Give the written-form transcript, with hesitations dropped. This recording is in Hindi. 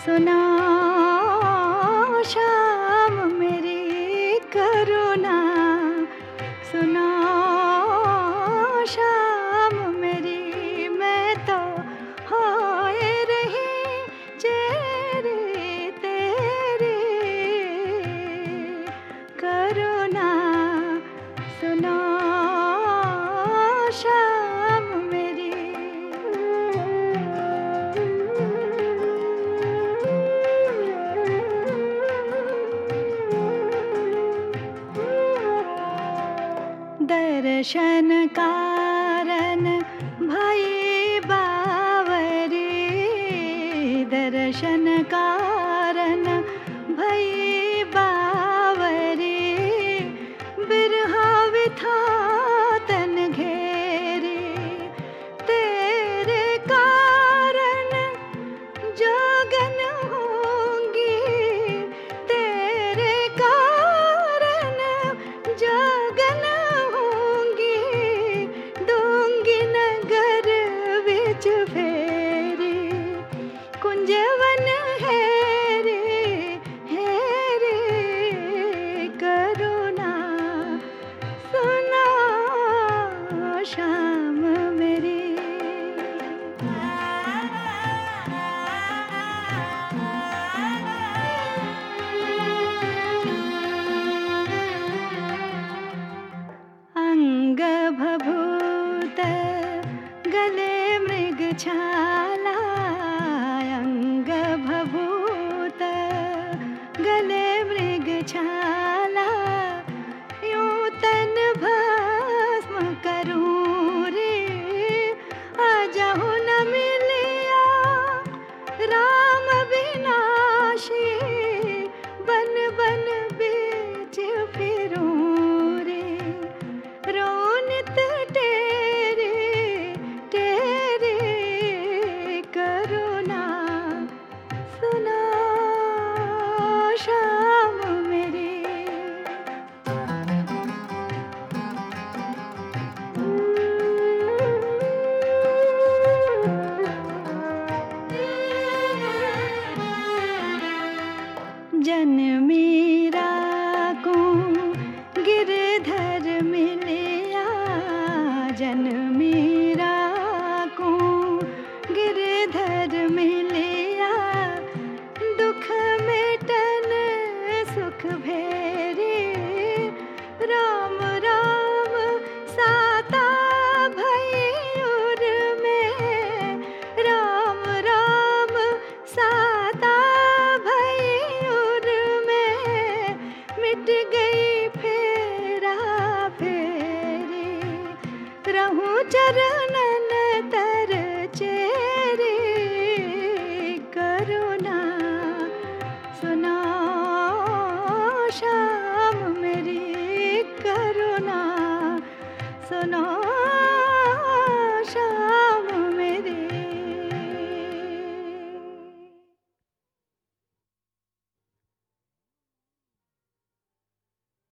सुना शाम मेरी करुणा, सुना शाम मेरी, मैं तो होए रही चेहरे तेरे करुणा, सुना शाम मेरी। दर्शन कारण भाई बावरी, दर्शन कारण भाई बावरी, बिरहा विथा तन घेरे, तेरे कारण जोगन होंगी, तेरे कारण जोगन होंगी, दूंगी नगर विच फेरी, कुंजवन हेरे हेरे करुणा, सुना शाम मेरी। अंग भभूत गले मृग छाला, अंग भभूत गले मृग छाला, यूं तन भस्म करूं रे, आजाहु न मिलिया राम विनाशी, बन बन बीच फिरूं रे, रोनित तेरे तेरे करुणा, सुना शाम मेरी। जनमीरा को गिरधर मिलिया, जनमीरा को गिरधर मिलिया, दुख मिटन सुख भेरे, राम राम साता भई उर में, राम राम साता भई उर में, मिट गई फेरा फेरी, रहूं चरणन